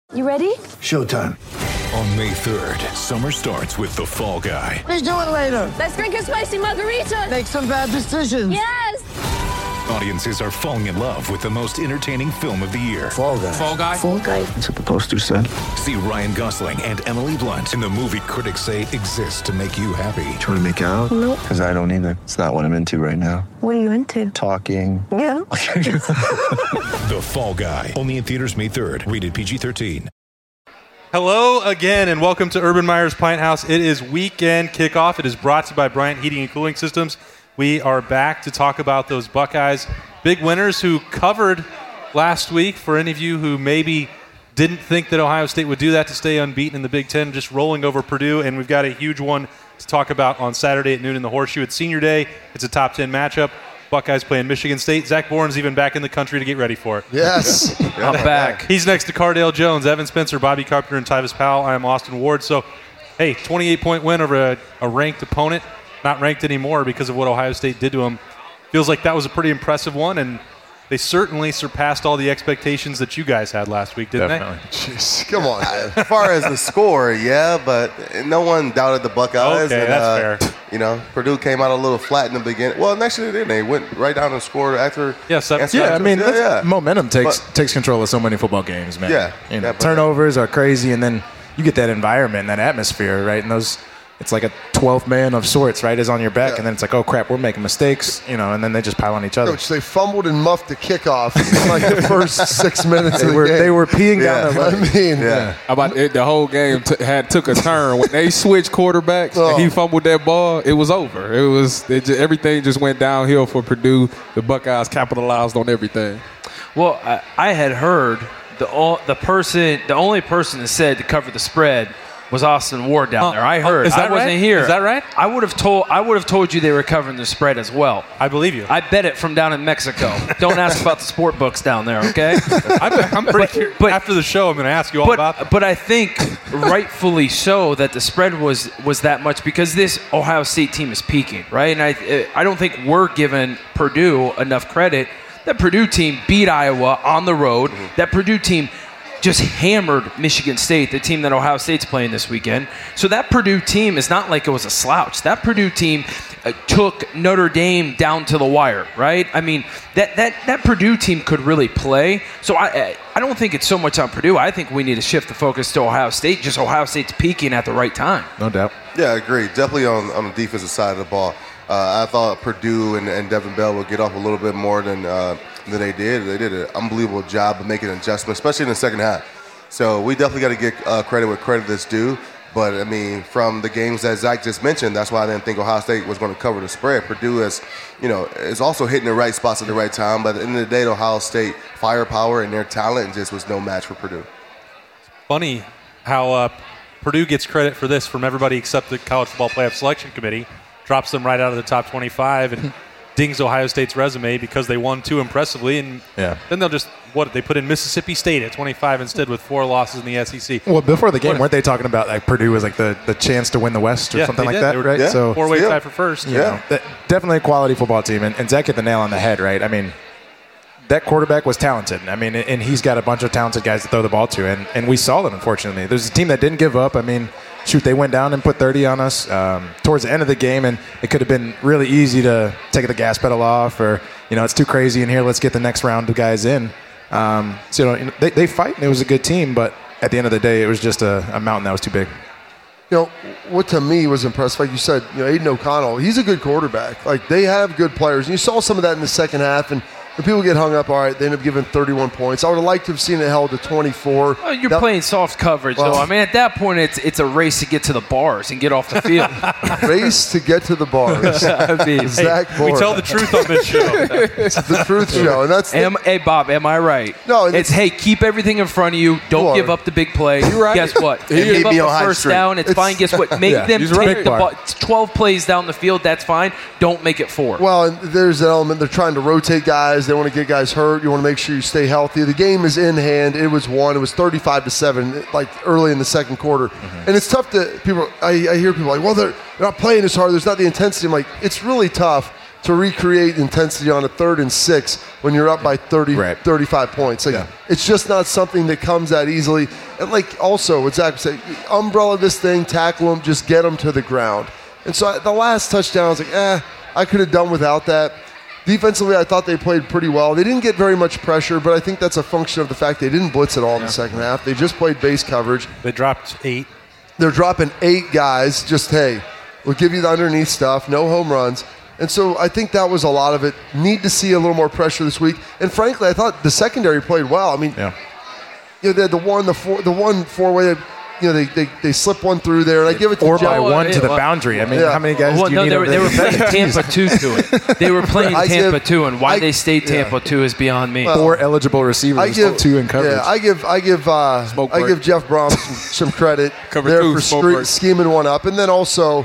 You ready? Showtime. On May 3rd, summer starts with The Fall Guy. Let's do it later. Let's drink a spicy margarita. Make some bad decisions. Yes. Audiences are falling in love with the most entertaining film of the year. Fall Guy. Fall Guy? Fall Guy. That's what the poster said. See Ryan Gosling and Emily Blunt in the movie critics say exists to make you happy. Trying to make it out? Nope. Because I don't either. It's not what I'm into right now. What are you into? Talking. Yeah. The Fall Guy. Only in theaters May 3rd. Rated PG-13. Hello again, and welcome to Urban Meyer's Pint House. It is weekend kickoff. It is brought to you by Bryant Heating and Cooling Systems. We are back to talk about those Buckeyes. Big winners who covered last week. For any of you who maybe didn't think that Ohio State would do that to stay unbeaten in the Big Ten, just rolling over Purdue. And we've got a huge one to talk about on Saturday at noon in the Horseshoe. It's Senior Day. It's a top 10 matchup. Buckeyes playing Michigan State. Zach Bourne's even back in the country to get ready for it. Yes. I'm back. He's next to Cardale Jones, Evan Spencer, Bobby Carpenter, and Tyvis Powell. I am Austin Ward. So, hey, 28-point win over a ranked opponent. Not ranked anymore because of what Ohio State did to him. Feels like that was a pretty impressive one, and they certainly surpassed all the expectations that you guys had last week, didn't they? Jeez, come on, man. As far as the score, yeah, but no one doubted the Buckeyes. Okay, and, that's fair. You know, Purdue came out a little flat in the beginning. Well, next year they didn't. They went right down and scored after. Momentum takes control of so many football games, man. Yeah. Turnovers are crazy, and then you get that environment, that atmosphere, right? And it's like a 12th man of sorts, right, is on your back, and then it's like, oh crap, we're making mistakes, and then they just pile on each other. Coach, they fumbled and muffed the kickoff in like the first 6 minutes of the game. They were peeing down their leg. How about the whole game took a turn when they switched quarterbacks and he fumbled that ball. It was over. Everything just went downhill for Purdue. The Buckeyes capitalized on everything. Well, I had heard the only person that said to cover the spread was Austin Ward down there. I heard. Is that I wasn't right? here. Is that right? I would have told you they were covering the spread as well. I believe you. I bet it from down in Mexico. Don't ask about the sport books down there, okay? I'm pretty curious. But after the show, I'm going to ask you all about them. But I think rightfully so that the spread was that much because this Ohio State team is peaking, right? And I don't think we're giving Purdue enough credit. That Purdue team beat Iowa on the road. Mm-hmm. That Purdue team just hammered Michigan State, the team that Ohio State's playing this weekend. So that Purdue team is not like it was a slouch. That Purdue team took Notre Dame down to the wire, right? I mean, that Purdue team could really play. So I don't think it's so much on Purdue. I think we need to shift the focus to Ohio State. Just Ohio State's peaking at the right time. No doubt. Yeah, I agree. Definitely on the defensive side of the ball. I thought Purdue and Devin Bell would get off a little bit more than they did. They did an unbelievable job of making adjustments, especially in the second half. So we definitely got to get credit where credit is due. But, I mean, from the games that Zach just mentioned, that's why I didn't think Ohio State was going to cover the spread. Purdue is also hitting the right spots at the right time. But at the end of the day, Ohio State firepower and their talent just was no match for Purdue. Funny how Purdue gets credit for this from everybody except the College Football Playoff Selection Committee. Drops them right out of the top 25 and dings Ohio State's resume because they won too impressively. And then they'll just, they put in Mississippi State at 25 instead with 4 losses in the SEC. Well, before the game, weren't they talking about like Purdue was like the chance to win the West or something like that, right? Yeah. So 4-way tie for first. Definitely a quality football team. And Zach hit the nail on the head, right? I mean, that quarterback was talented. I mean, and he's got a bunch of talented guys to throw the ball to. And we saw it, unfortunately. There's a team that didn't give up. I mean, shoot, they went down and put 30 on us towards the end of the game, and it could have been really easy to take the gas pedal off or, it's too crazy in here, let's get the next round of guys in. They fight, and it was a good team, but at the end of the day, it was just a mountain that was too big. What to me was impressive, like you said, Aiden O'Connell, he's a good quarterback. Like, they have good players, and you saw some of that in the second half, and when people get hung up, all right, they end up giving 31 points. I would have liked to have seen it held to 24. Oh, you're playing soft coverage, though. I mean, at that point, it's a race to get to the bars and get off the field. Race to get to the bars. Zach Bourne. We tell the truth on this show. It's the truth show. And that's hey, Bob, am I right? No. It's, hey, keep everything in front of you. Don't give up the big play. You're right. Guess what? Give up the first down. It's fine. Guess what? Make them take the ball. 12 plays down the field. That's fine. Don't make it 4. Well, and there's an element. They're trying to rotate guys. They want to get guys hurt. You want to make sure you stay healthy. The game is in hand. It was won. It was 35-7, like early in the second quarter. And it's tough to people. I hear people like, well, they're not playing as hard. There's not the intensity. I'm like, it's really tough to recreate intensity on a 3rd and 6 when you're up by 30, 35 points. Like, it's just not something that comes that easily. And like also, what Zach said, umbrella this thing, tackle them, just get them to the ground. And so the last touchdown, I was like, I could have done without that. Defensively, I thought they played pretty well. They didn't get very much pressure, but I think that's a function of the fact they didn't blitz at all in the second half. They just played base coverage. They dropped 8. They're dropping 8 guys. Just, hey, we'll give you the underneath stuff, no home runs. And so I think that was a lot of it. Need to see a little more pressure this week. And frankly, I thought the secondary played well. I mean, they had the one four-way. They slip one through there, and I give it to 4x1 to the boundary. I mean, how many guys do you need? They were playing Tampa 2 to it. They were playing Tampa 2, and why they stayed Tampa 2 is beyond me. 4 eligible receivers, 2 in coverage. Yeah, I give Jeff Brom some credit there for scheming one up, and then also,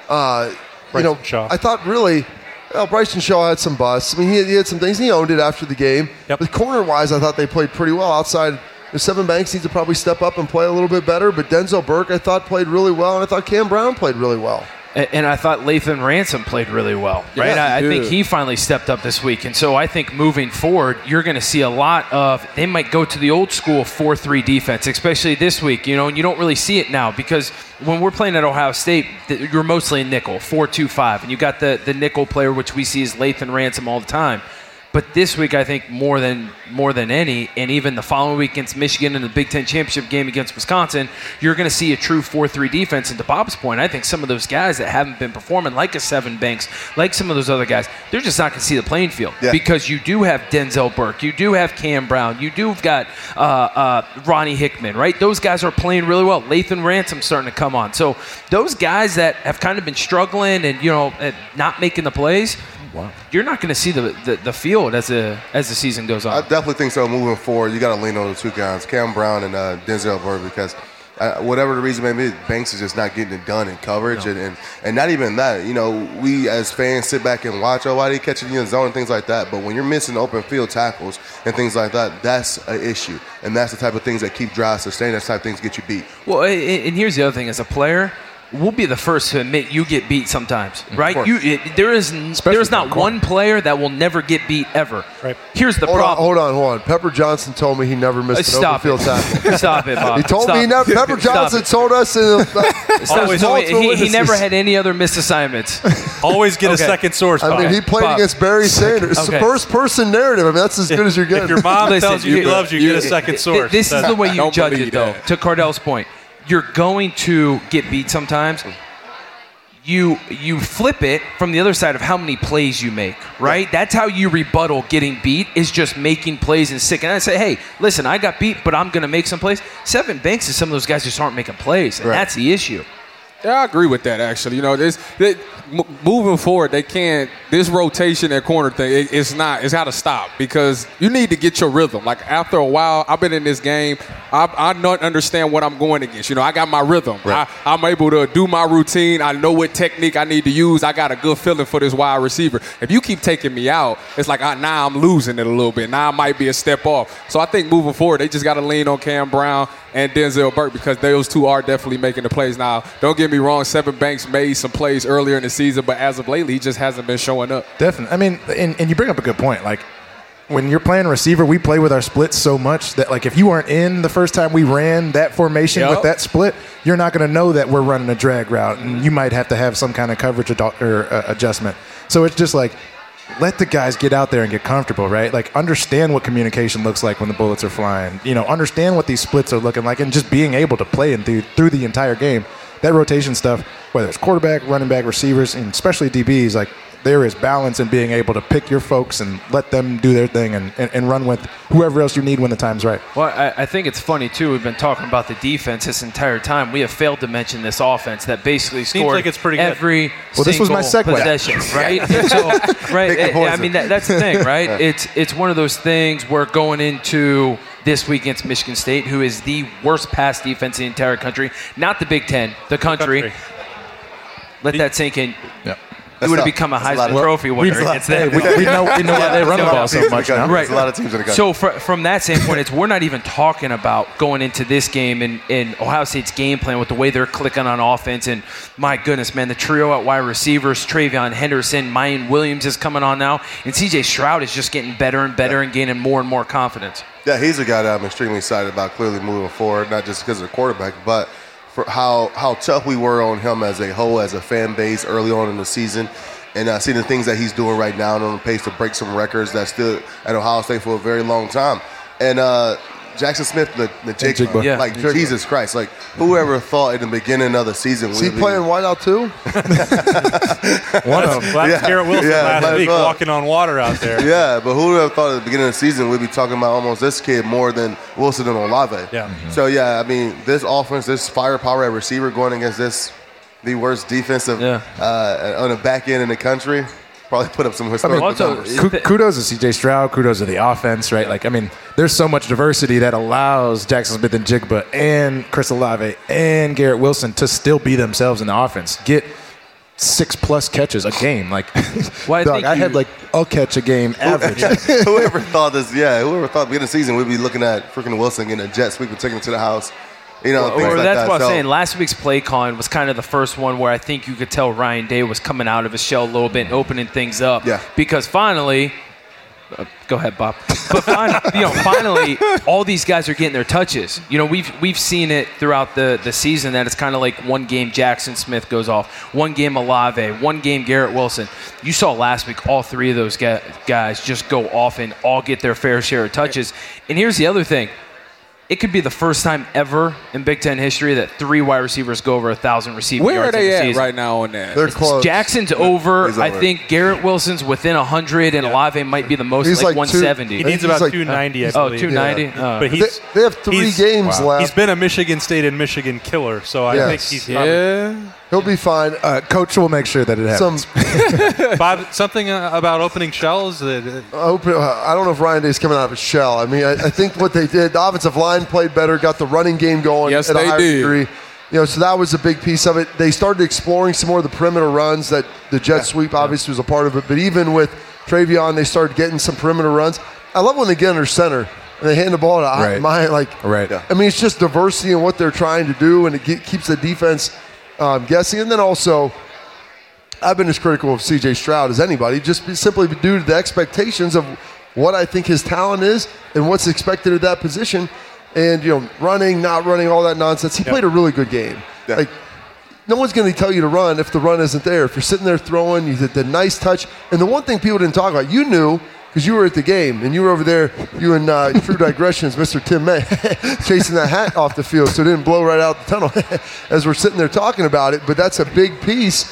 Shaw. I thought really. Well, Bryson Shaw had some busts. I mean, he had some things. He owned it after the game. Yep. But corner-wise, I thought they played pretty well outside. Sevyn Banks needs to probably step up and play a little bit better, but Denzel Burke, I thought, played really well, and I thought Cam Brown played really well. And I thought Lathan Ransom played really well, right? Yeah, I think he finally stepped up this week. And so I think moving forward, you're going to see a lot of – they might go to the old school 4-3 defense, especially this week, and you don't really see it now because when we're playing at Ohio State, you're mostly a nickel, 4-2-5, and you got the nickel player, which we see as Lathan Ransom all the time. But this week, I think more than any, and even the following week against Michigan in the Big Ten championship game against Wisconsin, you're going to see a true 4-3 defense. And to Bob's point, I think some of those guys that haven't been performing, like a Sevyn Banks, like some of those other guys, they're just not going to see the playing field because you do have Denzel Burke, you do have Cam Brown, you do have got Ronnie Hickman, right? Those guys are playing really well. Lathan Ransom starting to come on. So those guys that have kind of been struggling and not making the plays. Wow. You're not going to see the field as the season goes on. I definitely think so. Moving forward, you got to lean on the 2 guys, Cam Brown and Denzel Burke, because whatever the reason may be, Banks is just not getting it done in coverage, and not even that. We as fans sit back and watch. Why they catching you in zone and things like that? But when you're missing open field tackles and things like that, that's an issue, and that's the type of things that keep drives sustained. That's the type of things get you beat. Well, and here's the other thing: as a player, we'll be the first to admit you get beat sometimes, right? There is not one player that will never get beat ever. Right. Here's the problem. Hold on. Pepper Johnson told me he never missed an open field tackle. Stop it, Bob. He told me he never. Pepper Johnson told us. He never had any other missed assignments. Always get a second source. I mean, he played against Barry Sanders. It's the first-person narrative. I mean, that's as good as you're getting. If your mom tells you he loves you, get a second source. This is the way you judge it, though. To Cardell's point. You're going to get beat sometimes. You flip it from the other side of how many plays you make, right? Yeah. That's how you rebuttal getting beat, is just making plays and sick. And I say, hey, listen, I got beat, but I'm going to make some plays. Sevyn Banks is some of those guys just aren't making plays, and that's the issue. Yeah, I agree with that, actually. Moving forward, they can't – this rotation at corner thing, it's got to stop because you need to get your rhythm. Like, after a while, I've been in this game. I don't understand what I'm going against. I got my rhythm. Right. I'm able to do my routine. I know what technique I need to use. I got a good feeling for this wide receiver. If you keep taking me out, it's like now I'm losing it a little bit. Now I might be a step off. So I think moving forward, they just got to lean on Cam Brown and Denzel Burke because those 2 are definitely making the plays. Now, don't get me wrong, Sevyn Banks made some plays earlier in the season, but as of lately, he just hasn't been showing up. Definitely. I mean, and you bring up a good point. Like, when you're playing receiver, we play with our splits so much that, like, if you weren't in the first time we ran that formation with that split, you're not going to know that we're running a drag route, and you might have to have some kind of coverage adjustment. So it's just like, let the guys get out there and get comfortable, right? Like, understand what communication looks like when the bullets are flying. Understand what these splits are looking like, and just being able to play through the entire game. That rotation stuff, whether it's quarterback, running back, receivers, and especially DBs, like, there is balance in being able to pick your folks and let them do their thing and run with whoever else you need when the time's right. Well, I think it's funny, too. We've been talking about the defense this entire time. We have failed to mention this offense that basically scored like it's pretty every good. This was my segue. possession, right? I mean, that's the thing, right? It's one of those things where going into this week against Michigan State, who is the worst pass defense in the entire country, not the Big Ten, the country. Let that sink in. Yeah. he would have become a Heisman Trophy winner against them. we know why they run the ball so much now. Right. There's a lot of teams in the country. So from that standpoint, we're not even talking about going into this game and Ohio State's game plan with the way they're clicking on offense. And my goodness, man, the trio at wide receivers, Travion Henderson, Mayan Williams is coming on now, and C.J. Stroud is just getting better and better and gaining more and more confidence. Yeah, he's a guy that I'm extremely excited about clearly moving forward, not just because of the quarterback, but for how tough we were on him as a whole, as a fan base early on in the season. And seeing the things that he's doing right now and on the pace to break some records that stood at Ohio State for a very long time. And Jackson Smith, the Jigba, Yeah. like Jesus Christ, like whoever thought in the beginning of the season. Is he playing wideout too? One of them. Garrett Wilson last week walking on water out there. Yeah, but who would have thought at the beginning of the season we'd be talking about almost this kid more than Wilson and Olave? Yeah. So, yeah, I mean, this offense, this firepower at receiver going against the worst defensive on the back end in the country, probably put up some historical numbers. Kudos to C.J. Stroud. Kudos to the offense, right? Like, I mean, there's so much diversity that allows Jackson Smith and Jigba and Chris Olave and Garrett Wilson to still be themselves in the offense. Get 6+ catches a game. Like, I had like a catch a game average. Whoever thought at the beginning of the season we'd be looking at freaking Wilson getting a jet sweep and taking him to the house. You know, things like that's that. what I'm saying. Last week's play calling was kind of the first one where I think you could tell Ryan Day was coming out of his shell a little bit and opening things up. Yeah. Because finally, go ahead, Bob. But finally, all these guys are getting their touches. You know, we've seen it throughout the season that it's kind of like one game Jackson Smith goes off, one game Olave, one game Garrett Wilson. You saw last week all three of those guys just go off and all get their fair share of touches. And here's the other thing. It could be the first time ever in Big Ten history that 3 wide receivers go over 1,000 receiving Where yards are in the they at season. right now on that? They're close. Jackson's over. I think Garrett Wilson's within 100, and Olave might be the most, He's like like 170. He needs about 290, I believe. 290? Yeah. But They have 3 games left. He's been a Michigan State and Michigan killer, so I think he's probably He'll be fine. Coach will make sure that it happens. Bob, something about opening shells? I don't know if Ryan Day's coming out of his shell. I mean, I think what they did, the offensive line played better, got the running game going Yes, at a they higher did. degree. You know, so that was a big piece of it. They started exploring some more of the perimeter runs that the jet sweep obviously was a part of it. But even with Travion, they started getting some perimeter runs. I love when they get under center and they hand the ball to Mayan. I mean, it's just diversity in what they're trying to do, and it keeps the defense guessing. And then also, I've been as critical of C.J. Stroud as anybody, just simply due to the expectations of what I think his talent is and what's expected at that position. And, you know, running, not running, all that nonsense. He played a really good game. Yeah. Like, no one's going to tell you to run if the run isn't there. If you're sitting there throwing, you did the nice touch. And the one thing people didn't talk about, you knew, because you were at the game, and you were over there, you and True Digressions, Mr. Tim May, chasing that hat off the field so it didn't blow right out the tunnel as we're sitting there talking about it. But that's a big piece.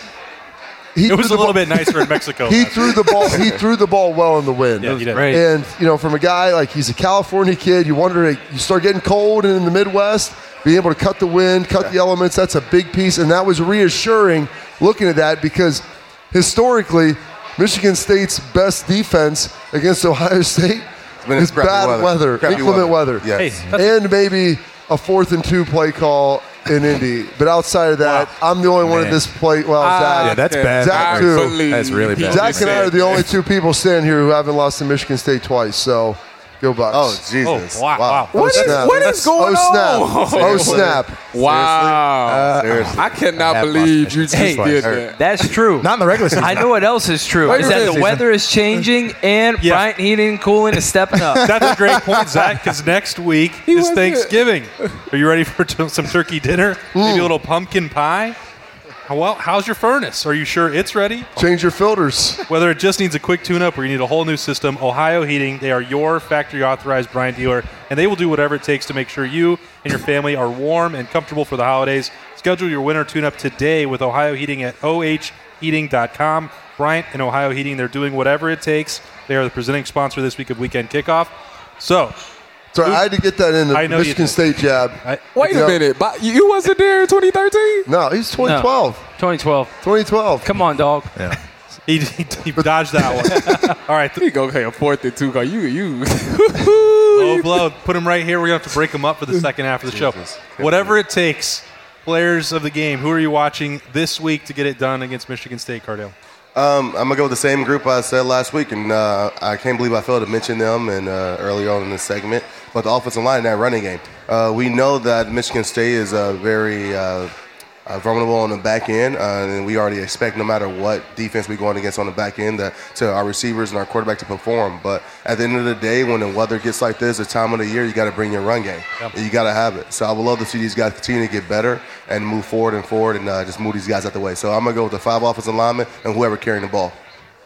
It was a little bit nicer in Mexico. He threw the ball. He threw the ball well in the wind. Yeah, he did. Right. And you know, from a guy like he's a California kid, you wonder, you start getting cold and in the Midwest, being able to cut the wind, cut the elements. That's a big piece, and that was reassuring looking at that because historically, Michigan State's best defense against Ohio State is bad weather, inclement weather. Yes. Hey, And maybe a 4th and 2 play call in Indy. But outside of that, I'm the only one at this play. Well, Zach. Yeah, that's bad. Zach, too. That's really bad. Zach and I are the only 2 people standing here who haven't lost to Michigan State twice. So, go Bucks. Oh, Jesus. Oh, wow. What is going on? Oh, snap. Wow. Seriously. I cannot have believe lost you Michigan just State did twice. that. That's true. Not in the regular season. I know what else is true. Is that the weather is changing and Bryant Heating and Cooling is stepping up. That's a great point, Zach, because next week is wasn't- Thanksgiving. Are you ready for some turkey dinner? Maybe a little pumpkin pie? Well, how's your furnace? Are you sure it's ready? Change your filters. Whether it just needs a quick tune-up or you need a whole new system, Ohio Heating, they are your factory-authorized Bryant dealer, and they will do whatever it takes to make sure you and your family are warm and comfortable for the holidays. Schedule your winter tune-up today with Ohio Heating at ohheating.com. Bryant and Ohio Heating, they're doing whatever it takes. They are the presenting sponsor this week of Weekend Kickoff. So, So I had to get that in the I know you Michigan did. State jab. Wait a minute. But you wasn't there in 2013? No, he's 2012. 2012. 2012. Come on, dog. Yeah. he dodged that one. All right, He gonna play a 4th and 2 call. You. low blow. Put him right here. We're going to have to break him up for the second half of the show. Whatever it takes, players of the game, who are you watching this week to get it done against Michigan State, Cardale? I'm going to go with the same group I said last week, and I can't believe I failed to mention them earlier on in this segment. But the offensive line in that running game. We know that Michigan State is very vulnerable on the back end, and we already expect no matter what defense we're going against on the back end to our receivers and our quarterback to perform. But at the end of the day, when the weather gets like this, the time of the year, you got to bring your run game. Yep. You got to have it. So I would love to see these guys continue to get better and move forward and just move these guys out the way. So I'm going to go with the 5 offensive linemen and whoever carrying the ball.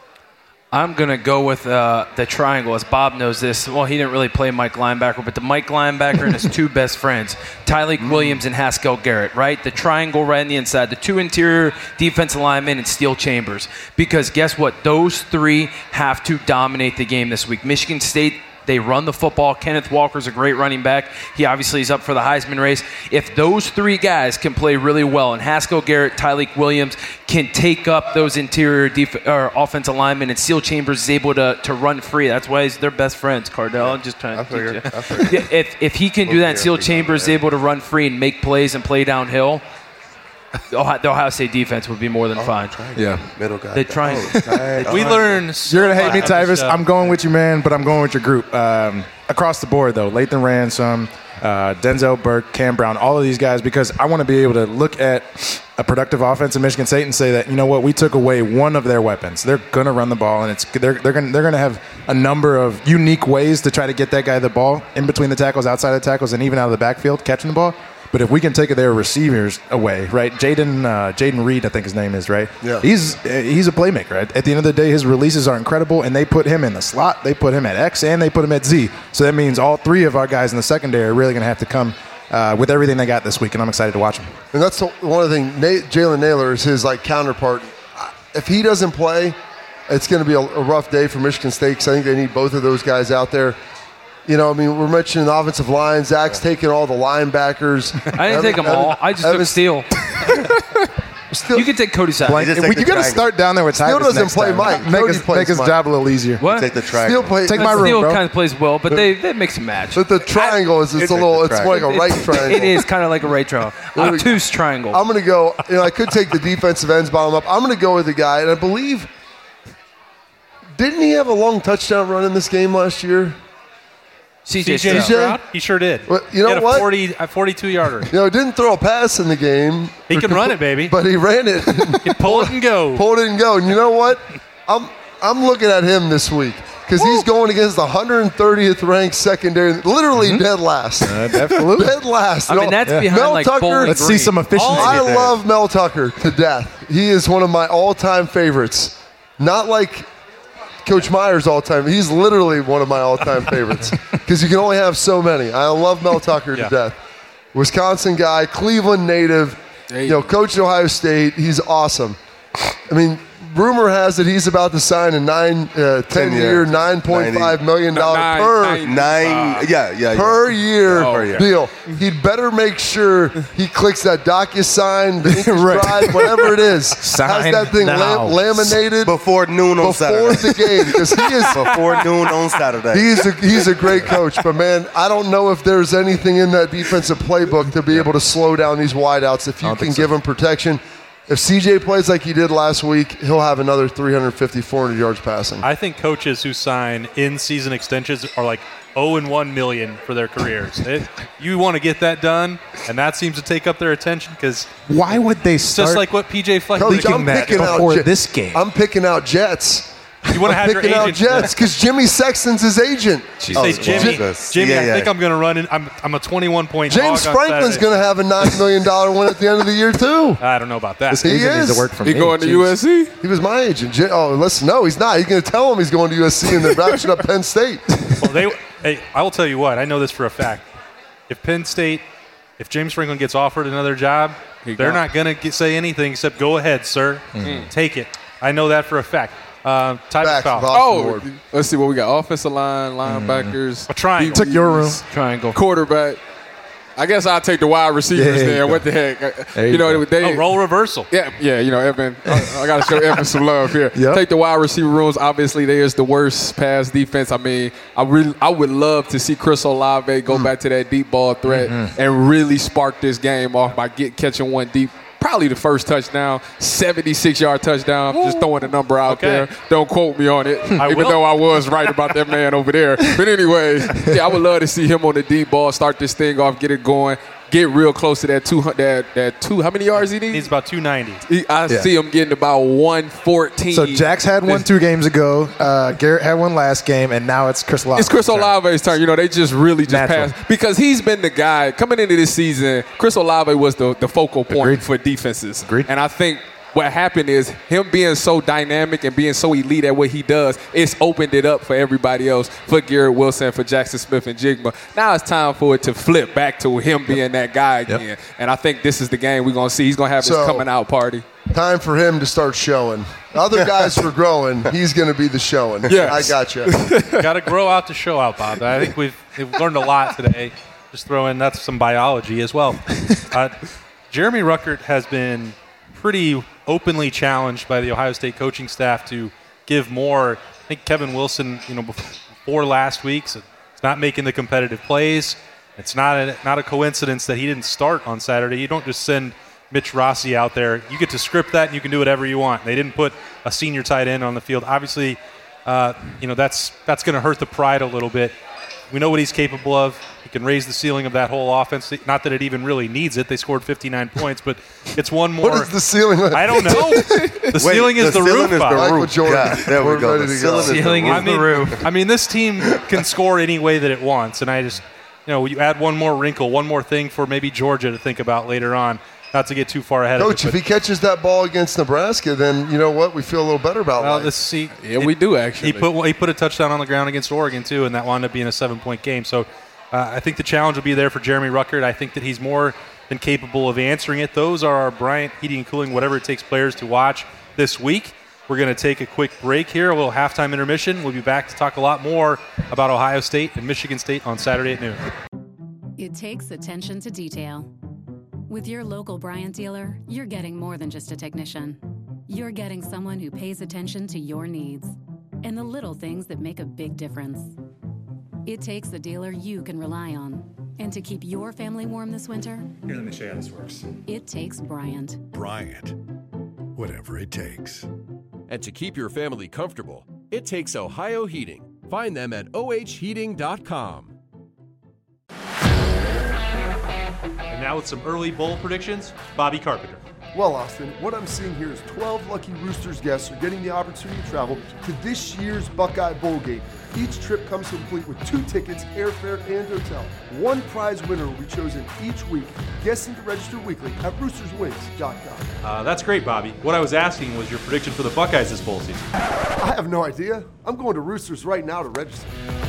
I'm going to go with the triangle. As Bob knows this, well, he didn't really play Mike linebacker, but the Mike linebacker and his 2 best friends, Tyleik Williams and Haskell Garrett, right? The triangle right on the inside, the 2 interior defensive linemen and Steel Chambers. Because guess what? Those 3 have to dominate the game this week. Michigan State, they run the football. Kenneth Walker's a great running back. He obviously is up for the Heisman race. If those 3 guys can play really well, and Haskell Garrett, Tyleik Williams can take up those interior offensive linemen, and Steel Chambers is able to run free. That's why they're best friends, Cardell. I'm just trying to teach you. If he can do that, and Steel Chambers is able to run free and make plays and play downhill, the Ohio State defense would be more than fine. Yeah, middle guy. They try. We learn. You're going to hate me, Tyvis. I'm going with you, man, but I'm going with your group. Across the board, though, Lathan Ransom, Denzel Burke, Cam Brown, all of these guys, because I want to be able to look at a productive offense in Michigan State and say that, you know what, we took away one of their weapons. They're going to run the ball, and they're going to have a number of unique ways to try to get that guy the ball in between the tackles, outside the tackles, and even out of the backfield catching the ball. But if we can take their receivers away, right? Jaden Reed, I think his name is, right? Yeah. He's a playmaker. Right? At the end of the day, his releases are incredible, and they put him in the slot, they put him at X, and they put him at Z. So that means all 3 of our guys in the secondary are really going to have to come with everything they got this week, and I'm excited to watch them. And that's one of the things. Jalen Naylor is his counterpart. If he doesn't play, it's going to be a rough day for Michigan State because I think they need both of those guys out there. You know, I mean, we're mentioning the offensive line. Zach's taking all the linebackers. I didn't take them all. I just took Steele. You can take Cody Sack. You got to start down there with Tyvis. Steele doesn't next play time. Mike. Make his job a little easier. What? Take the triangle. Take my room, Steele bro. kind of plays well, but they mix and match. But the triangle is it's more like a right triangle. It is kind of like a right triangle. Obtuse triangle. I'm going to go, I could take the defensive ends bottom up. I'm going to go with the guy, and I believe, didn't he have a long touchdown run in this game last year? CJ Stroud? He sure did. Well, you know he had what? A 42-yarder. Didn't throw a pass in the game. He can run it, baby. But he ran it. He pull it and go. Pulled it and go. And you know what? I'm looking at him this week because he's going against the 130th ranked secondary, literally dead last. Absolutely. Dead last. I mean, that's behind Mel like Tucker, Bowling Let's Green. see some efficiency. I love Mel Tucker to death. He is one of my all-time favorites. Not like Coach Myers all-time. He's literally one of my all-time favorites because you can only have so many. I love Mel Tucker to death. Wisconsin guy, Cleveland native, coached at Ohio State. He's awesome. I mean, rumor has that he's about to sign a 10-year, $9.5 million per year deal. He'd better make sure he clicks that DocuSign, the Drive, whatever it is. Sign has that thing laminated before noon on Saturday. Before the game, because he is before noon on Saturday. He's a great coach, but man, I don't know if there's anything in that defensive playbook to be able to slow down these wideouts. If you can give him protection. If CJ plays like he did last week, he'll have another 350, 400 yards passing. I think coaches who sign in-season extensions are like 0-1 million for their careers. You want to get that done, and that seems to take up their attention because why would they start? Just like what PJ Fleck Coach, did. I'm picking out this game. I'm picking out Jets. You want to have your agent? Picking out Jets because Jimmy Sexton's his agent. Say, Jimmy, I think I'm going to run in. I'm a 21-point James dog Franklin's going to have a $9 million one at the end of the year, too. I don't know about that. He is. He going to USC? He was my agent. No, he's not. He's going to tell him he's going to USC and then ratchet up Penn State. Well, I will tell you what. I know this for a fact. If James Franklin gets offered another job, they're not going to say anything except go ahead, sir. Take it. I know that for a fact. Let's see what we got. Offensive line, linebackers. A triangle. Took your room. Triangle. Quarterback. I guess I'll take the wide receivers there. What the heck? Role reversal. Yeah, Evan. I got to show Evan some love here. Yep. Take the wide receiver rooms. Obviously, there's the worst pass defense. I mean, I would love to see Chris Olave go back to that deep ball threat and really spark this game off by catching one deep. probably the first touchdown, 76-yard touchdown. I'm just throwing a number out there. Don't quote me on it, even though I was right about that man over there. But anyway, yeah, I would love to see him on the deep ball, start this thing off, get it going. Get real close to that 200. How many yards he needs? He's about 290. I see him getting about 114. So Jax had one 2 games ago. Garrett had one last game, and now it's Chris Olave. It's Chris Olave's turn. You know, they just really passed because he's been the guy coming into this season. Chris Olave was the focal point for defenses. Agreed. And I think what happened is him being so dynamic and being so elite at what he does, it's opened it up for everybody else, for Garrett Wilson, for Jackson Smith and Jigma. Now it's time for it to flip back to him being that guy again. And I think this is the game we're going to see. He's going to have his coming out party. Time for him to start showing. Other guys are growing. He's going to be the showing. Yes. I got you. Got to grow out to show out, Bob. I think we've learned a lot today. Just throw in that's some biology as well. Jeremy Ruckert has been pretty openly challenged by the Ohio State coaching staff to give more. I think Kevin Wilson, before last week's, it's not making the competitive plays. It's not a coincidence that he didn't start on Saturday. You don't just send Mitch Rossi out there. You get to script that, and you can do whatever you want. They didn't put a senior tight end on the field. Obviously, that's going to hurt the pride a little bit. We know what he's capable of. He can raise the ceiling of that whole offense. Not that it even really needs it. They scored 59 points, but it's one more. What is the ceiling? I don't know. The ceiling is the roof. Michael Jordan. Yeah, there we go. The Ceiling is the roof. I mean, this team can score any way that it wants, and I just, you add one more wrinkle, one more thing for maybe Georgia to think about later on. Not to get too far ahead Coach, of it. if he catches that ball against Nebraska, then you know what? We feel a little better about life. We do, actually. He put a touchdown on the ground against Oregon, too, and that wound up being a 7-point game. So I think the challenge will be there for Jeremy Ruckert. I think that he's more than capable of answering it. Those are our Bryant Heating and Cooling, whatever it takes players to watch this week. We're going to take a quick break here, a little halftime intermission. We'll be back to talk a lot more about Ohio State and Michigan State on Saturday at noon. It takes attention to detail. With your local Bryant dealer, you're getting more than just a technician. You're getting someone who pays attention to your needs and the little things that make a big difference. It takes a dealer you can rely on. And to keep your family warm this winter, Here, let me show you how this works. it takes Bryant. Bryant. Whatever it takes. And to keep your family comfortable, it takes Ohio Heating. Find them at ohheating.com. And now with some early bowl predictions, Bobby Carpenter. Well, Austin, what I'm seeing here is 12 lucky Roosters guests are getting the opportunity to travel to this year's Buckeye Bowl game. Each trip comes complete with 2 tickets, airfare, and hotel. One prize winner will be chosen each week. Guessing to register weekly at roosterswings.com. That's great, Bobby. What I was asking was your prediction for the Buckeyes this bowl season. I have no idea. I'm going to Roosters right now to register.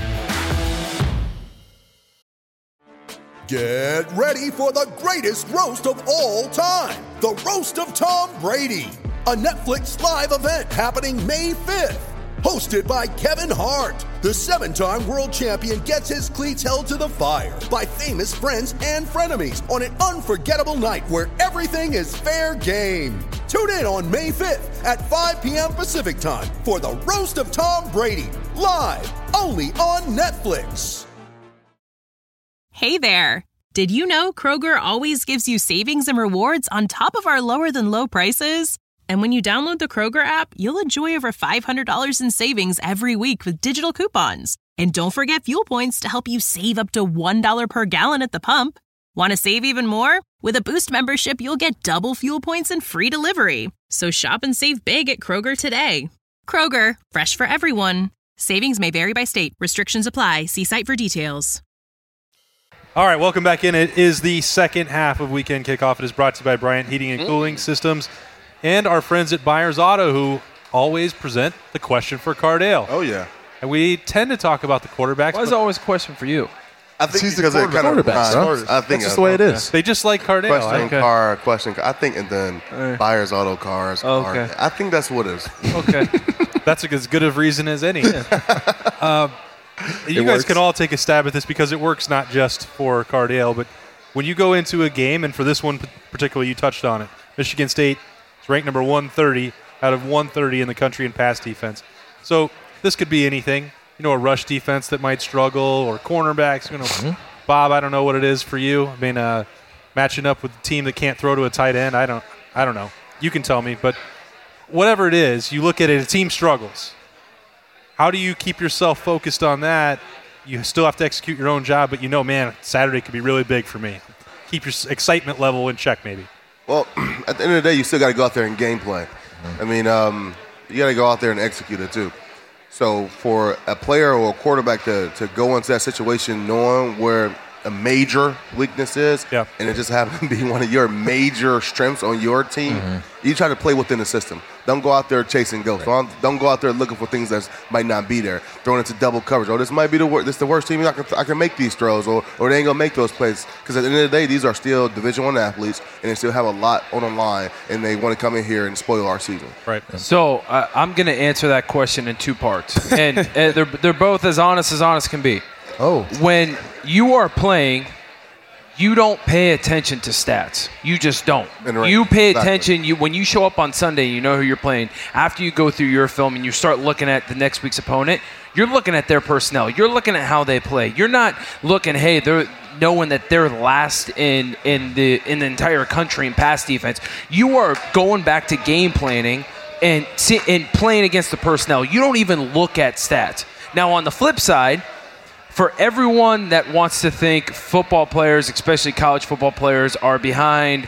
Get ready for the greatest roast of all time, the Roast of Tom Brady, a Netflix live event happening May 5th. Hosted by Kevin Hart, the 7-time world champion gets his cleats held to the fire by famous friends and frenemies on an unforgettable night where everything is fair game. Tune in on May 5th at 5 p.m. Pacific time for the Roast of Tom Brady, live only on Netflix. Hey there! Did you know Kroger always gives you savings and rewards on top of our lower-than-low prices? And when you download the Kroger app, you'll enjoy over $500 in savings every week with digital coupons. And don't forget fuel points to help you save up to $1 per gallon at the pump. Want to save even more? With a Boost membership, you'll get double fuel points and free delivery. So shop and save big at Kroger today. Kroger, fresh for everyone. Savings may vary by state. Restrictions apply. See site for details. All right, welcome back in. It is the second half of Weekend Kickoff. It is brought to you by Bryant Heating and Cooling Systems and our friends at Byers Auto, who always present the question for Cardale. Oh, yeah. And we tend to talk about the quarterbacks. Why is it always a question for you? I think He's the because it kind of quarterback. I think That's just the way it is. They just like Cardale. Question. I think, and then Byers Auto Cars. Okay. I think that's what it is. Okay. That's as good of reason as any. You guys can all take a stab at this because it works not just for Cardale, but when you go into a game, and for this one particularly, you touched on it. Michigan State is ranked number 130 out of 130 in the country in pass defense. So this could be anything. A rush defense that might struggle, or cornerbacks. Bob, I don't know what it is for you. I mean, matching up with a team that can't throw to a tight end, I don't I don't know. You can tell me, but whatever it is, you look at it, a team struggles. How do you keep yourself focused on that? You still have to execute your own job, but man, Saturday could be really big for me. Keep your excitement level in check, maybe. Well, at the end of the day, you still got to go out there and game plan. I mean, you got to go out there and execute it too. So for a player or a quarterback to go into that situation knowing where a major weakness is, and it just happened to be one of your major strengths on your team, you try to play within the system. Don't go out there chasing ghosts. Right. Don't go out there looking for things that might not be there. Throwing into double coverage. This might be the worst team. I can make these throws, or they ain't gonna make those plays. Because at the end of the day, these are still Division I athletes, and they still have a lot on the line, and they want to come in here and spoil our season. Right. So I'm gonna answer that question in two parts, and they're both as honest can be. Oh. When you are playing, you don't pay attention to stats. You just don't. You pay attention. When you show up on Sunday, you know who you're playing. After you go through your film and you start looking at the next week's opponent, you're looking at their personnel. You're looking at how they play. You're not looking, hey, they're knowing that they're last in the entire country in pass defense. You are going back to game planning and playing against the personnel. You don't even look at stats. Now, on the flip side, for everyone that wants to think football players, especially college football players, are behind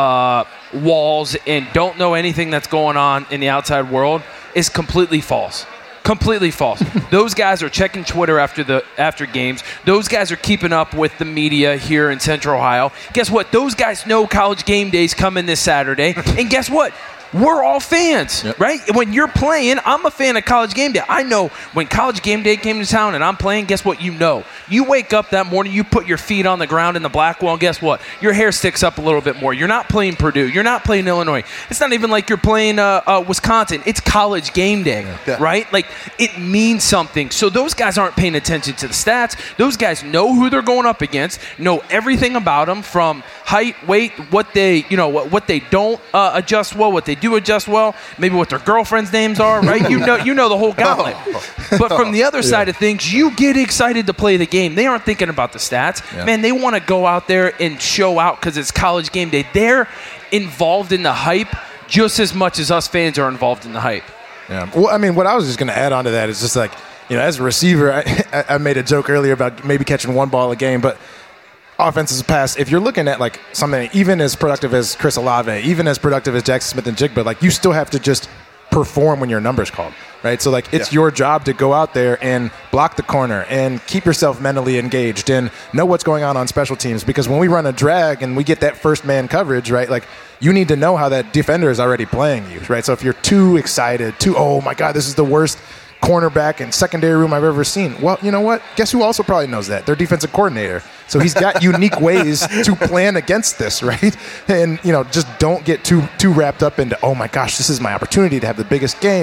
walls and don't know anything that's going on in the outside world, is completely false. Completely false. Those guys are checking Twitter after games. Those guys are keeping up with the media here in Central Ohio. Guess what? Those guys know College Game Day's coming this Saturday. And guess what? We're all fans, right? When you're playing, I'm a fan of College Game Day. I know when College Game Day came to town and I'm playing, guess what? You wake up that morning, you put your feet on the ground in the Blackwell, and guess what? Your hair sticks up a little bit more. You're not playing Purdue. You're not playing Illinois. It's not even like you're playing Wisconsin. It's College Game Day, right? Like, it means something. So those guys aren't paying attention to the stats. Those guys know who they're going up against, know everything about them, from height, weight, what they don't adjust well, what they do adjust well, maybe what their girlfriends' names are, right? You know the whole gauntlet. But from the other side of things, you get excited to play the game. They aren't thinking about the stats. Man, they want to go out there and show out because it's College Game Day. They're involved in the hype just as much as us fans are involved in the hype. Yeah. Well, I mean, what I was just going to add on to that is just like, as a receiver, I made a joke earlier about maybe catching one ball a game, but offenses pass, if you're looking at like something even as productive as Chris Olave, even as productive as Jackson Smith and Jigba, like, you still have to just perform when your number's called, right? So like, it's your job to go out there and block the corner and keep yourself mentally engaged and know what's going on special teams, because when we run a drag and we get that first man coverage, right, like, you need to know how that defender is already playing you, right? So if you're too excited, oh my God, this is the worst cornerback and secondary room I've ever seen. Well, you know what? Guess who also probably knows that? Their defensive coordinator. So he's got unique ways to plan against this, right? And, just don't get too wrapped up into, oh my gosh, this is my opportunity to have the biggest game.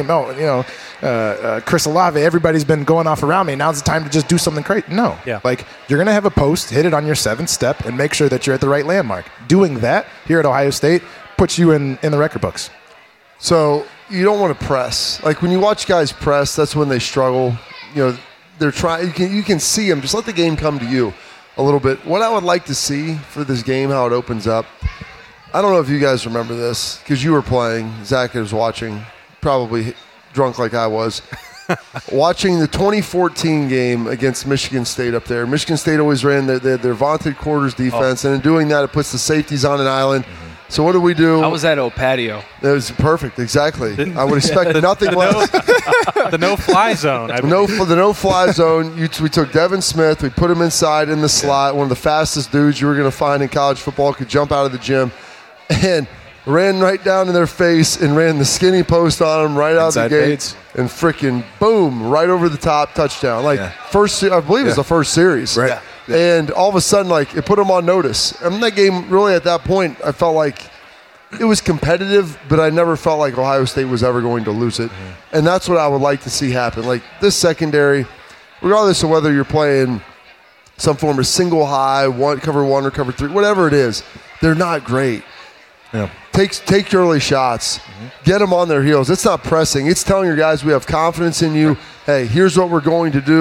Chris Olave, everybody's been going off around me. Now's the time to just do something crazy. No. Yeah. Like, you're going to have a post, hit it on your 7th step, and make sure that you're at the right landmark. Doing that here at Ohio State puts you in the record books. So you don't want to press. Like, when you watch guys press, that's when they struggle. They're trying. You can see them. Just let the game come to you a little bit. What I would like to see for this game, how it opens up, I don't know if you guys remember this because you were playing. Zach was watching, probably drunk like I was. Watching the 2014 game against Michigan State up there. Michigan State always ran their vaunted quarters defense, and in doing that, it puts the safeties on an island. So what do we do? I was at old patio. It was perfect, exactly. I would expect nothing less. The no-fly zone. The no-fly zone. We took Devin Smith. We put him inside in the slot. One of the fastest dudes you were going to find in college football. Could jump out of the gym. And ran right down in their face and ran the skinny post on them right out the gates. And freaking boom, right over the top, touchdown. First, I believe it was the first series. Right. Yeah. And all of a sudden, it put them on notice. And that game, really, at that point, I felt like it was competitive, but I never felt like Ohio State was ever going to lose it. Mm-hmm. And that's what I would like to see happen. Like, this secondary, regardless of whether you're playing some form of single high, cover 1 or cover 3, whatever it is, they're not great. Yeah. Take early shots. Mm-hmm. Get them on their heels. It's not pressing. It's telling your guys we have confidence in you. Hey, here's what we're going to do.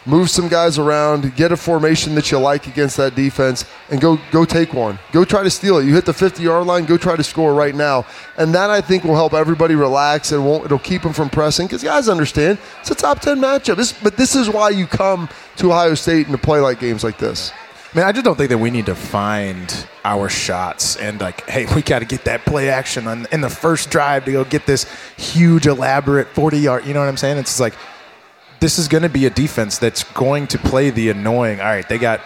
move some guys around, get a formation that you like against that defense, and go take one. Go try to steal it. You hit the 50-yard line, go try to score right now. And that, I think, will help everybody relax and it'll keep them from pressing because guys understand it's a top 10 matchup. But this is why you come to Ohio State and to play like games like this. Man, I just don't think that we need to find our shots and hey, we got to get that play action in the first drive to go get this huge, elaborate 40-yard. You know what I'm saying? It's just like this is going to be a defense that's going to play the annoying. All right, they got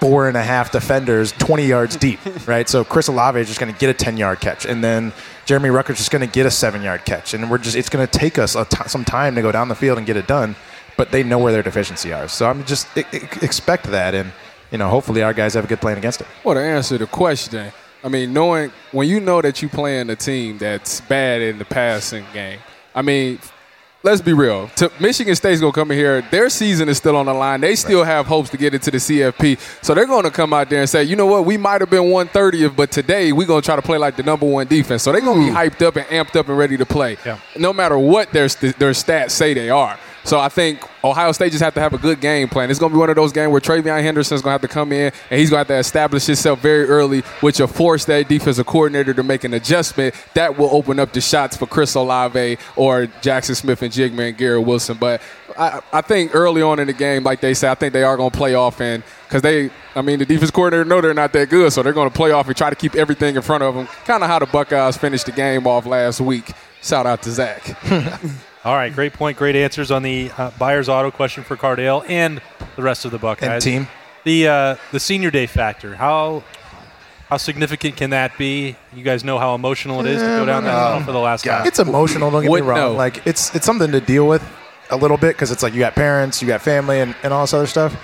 4.5 defenders, 20 yards deep, right? So Chris Olave is just going to get a 10-yard catch, and then Jeremy Rucker's just going to get a 7-yard catch, and it's going to take us some time to go down the field and get it done. But they know where their deficiencies are, so I'm just expect that and. Hopefully our guys have a good plan against it. Well, to answer the question, I mean, knowing when you know that you're playing a team that's bad in the passing game, I mean, let's be real. Michigan State's going to come in here. Their season is still on the line. They still have hopes to get into the CFP. So they're going to come out there and say, you know what, we might have been 130th, but today we're going to try to play like the number one defense. So they're going to be hyped up and amped up and ready to play, no matter what their stats say they are. So I think Ohio State just have to have a good game plan. It's going to be one of those games where TreVeyon Henderson's going to have to come in, and he's going to have to establish himself very early, which will force that defensive coordinator to make an adjustment. That will open up the shots for Chris Olave or Jackson Smith-Njigba and Garrett Wilson. But I think early on in the game, like they say, I think they are going to play off and because the defense coordinator know they're not that good, so they're going to play off and try to keep everything in front of them. Kind of how the Buckeyes finished the game off last week. Shout out to Zach. All right, great point, great answers on the Buyers Auto question for Cardale and the rest of the Buckeyes. And team. The senior day factor, how significant can that be? You guys know how emotional it is to go down that tunnel for the last time. It's emotional, don't get me wrong. Like it's something to deal with a little bit because it's like you got parents, you got family, and all this other stuff.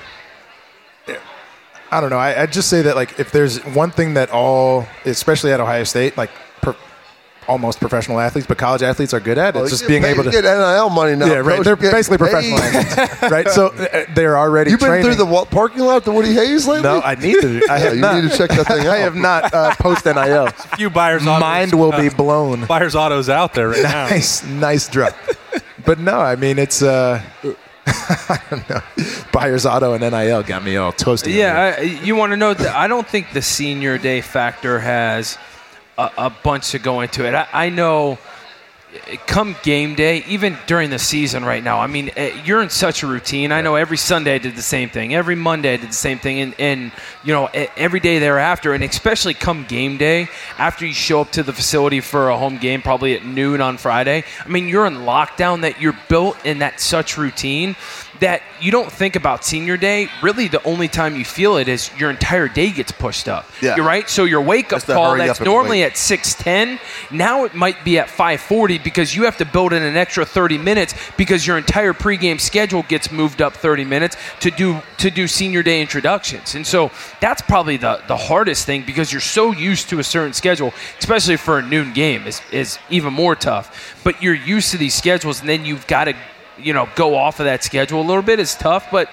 I don't know. I'd just say that like if there's one thing that especially at Ohio State, like almost professional athletes, but college athletes are good at. It's just being able to get NIL money now. Yeah, right. They're basically professional athletes, right? So they're already. You've been training. through the parking lot at the Woody Hayes lately? No, I need to. I have not. You need to check that thing out. I have not post NIL. A few Buyers Autos. Mind will be blown. Buyers Autos out there right now. Nice drop. But no, I mean it's. I don't know. Buyers Auto and NIL got me all toasted. Yeah, you want to know? I don't think the senior day factor has a bunch to go into it. I know come game day, even during the season right now, I mean, you're in such a routine. I know every Sunday I did the same thing. Every Monday I did the same thing. And every day thereafter, and especially come game day, after you show up to the facility for a home game, probably at noon on Friday, I mean, you're in lockdown that you're built in that such routine that you don't think about senior day. Really, the only time you feel it is your entire day gets pushed up. Yeah. You're right? So your wake-up call that's normally at 6:10, now it might be at 5:40 because you have to build in an extra 30 minutes because your entire pregame schedule gets moved up 30 minutes to do senior day introductions. And so that's probably the hardest thing because you're so used to a certain schedule, especially for a noon game is even more tough. But you're used to these schedules, and then you've got to go off of that schedule a little bit is tough, but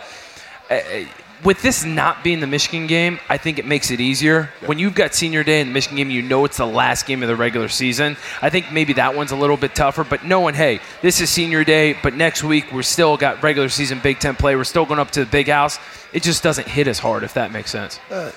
with this not being the Michigan game, I think it makes it easier. Yeah. When you've got senior day and the Michigan game, it's the last game of the regular season. I think maybe that one's a little bit tougher, but knowing, hey, this is senior day, but next week we're still got regular season Big Ten play. We're still going up to the Big House. It just doesn't hit as hard, if that makes sense. It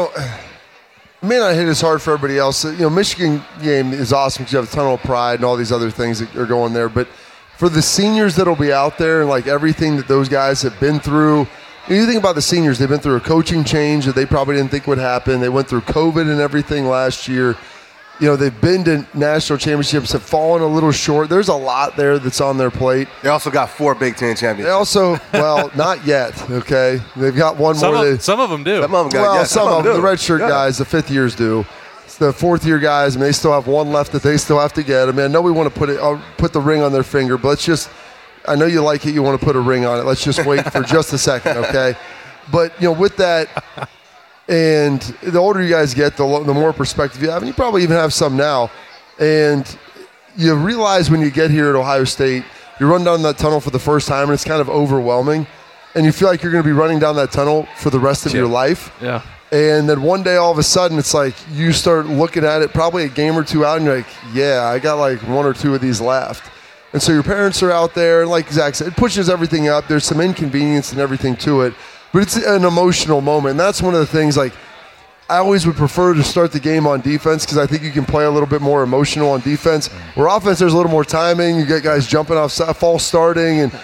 may not hit as hard for everybody else. Michigan game is awesome because you have a ton of pride and all these other things that are going there, but for the seniors that'll be out there and like everything that those guys have been through, you think about the seniors, they've been through a coaching change that they probably didn't think would happen. They went through COVID and everything last year. They've been to national championships, have fallen a little short. There's a lot there that's on their plate. They also got 4 Big Ten championships. Not yet, okay? They've got one more. Some of them do. Some of them some of them. The redshirt guys, the fifth years do. The fourth-year guys, they still have one left that they still have to get. I know we want to put the ring on their finger, but let's just – I know you like it. You want to put a ring on it. Let's just wait for just a second, okay? But, with that and the older you guys get, the more perspective you have, and you probably even have some now, and you realize when you get here at Ohio State, you run down that tunnel for the first time, and it's kind of overwhelming, and you feel like you're going to be running down that tunnel for the rest of your life. Yeah. And then one day, all of a sudden, it's like you start looking at it probably a game or two out, and you're like, yeah, I got like 1 or 2 of these left. And so your parents are out there, and like Zach said, it pushes everything up. There's some inconvenience and everything to it, but it's an emotional moment. And that's one of the things, like, I always would prefer to start the game on defense because I think you can play a little bit more emotional on defense. Where offense, there's a little more timing. You get guys jumping off, false starting, and,